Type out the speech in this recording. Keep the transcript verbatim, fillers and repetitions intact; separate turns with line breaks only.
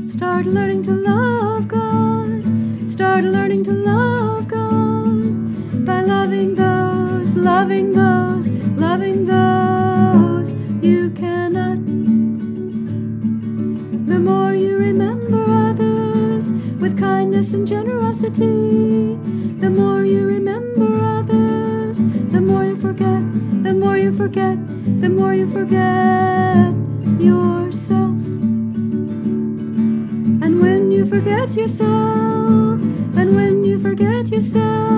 Start learning to love God. Start learning to love God by loving those, loving those, loving those you cannot. The more you remember others with kindness and generosity, the more you remember others, the more you forget, the more you forget, the more you forget yourself. And when you forget yourself, and when you forget yourself,